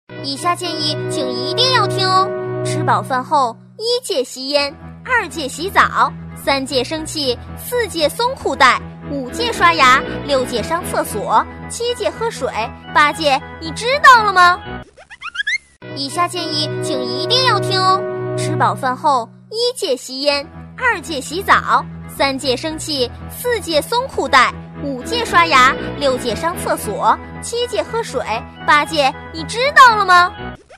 以下建议请一定要听哦。吃饱饭后，1戒吸烟，2戒洗澡，3戒生气，4戒松裤带，5戒刷牙，6戒上厕所，7戒喝水，8戒你知道了吗？以下建议请一定要听哦。吃饱饭后，1戒吸烟，2戒洗澡，3戒生气，4戒松裤带，5戒刷牙，6戒上厕所，7戒喝水，8戒你知道了吗？